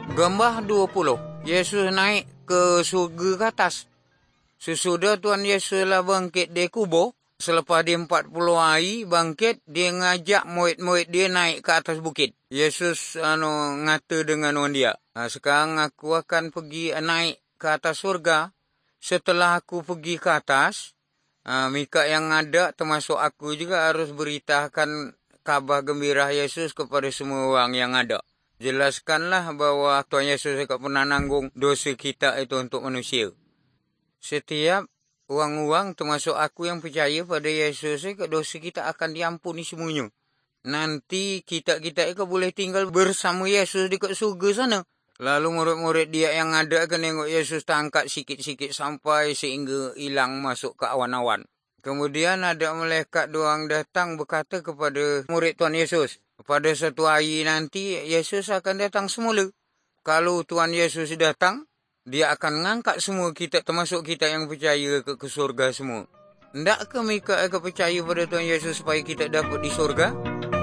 Gambar 20. Yesus naik ke surga ke atas. Sesudah Tuhan Yesus lah bangkit dari kubur, selepas dia 40 hari bangkit, dia ngajak murid-murid dia naik ke atas bukit. Yesus ngata dengan orang dia, sekarang aku akan pergi naik ke atas surga. Setelah aku pergi ke atas, mereka yang ada termasuk aku juga harus beritakan kabar gembira Yesus kepada semua orang yang ada. Jelaskanlah bahawa Tuhan Yesus tidak pernah nanggung dosa kita itu untuk manusia. Setiap orang-orang termasuk aku yang percaya pada Yesus, dosa kita akan diampuni semuanya. Nanti kita itu boleh tinggal bersama Yesus di surga sana. Lalu murid-murid dia yang ada akan tengok Yesus terangkat sikit-sikit sampai sehingga hilang masuk ke awan-awan. Kemudian ada malaikat doang datang berkata kepada murid Tuhan Yesus, pada satu hari nanti Yesus akan datang semula. Kalau Tuhan Yesus datang, dia akan mengangkat semua kita, termasuk kita yang percaya ke surga semua. Hendakkah mereka akan percaya pada Tuhan Yesus supaya kita dapat di surga?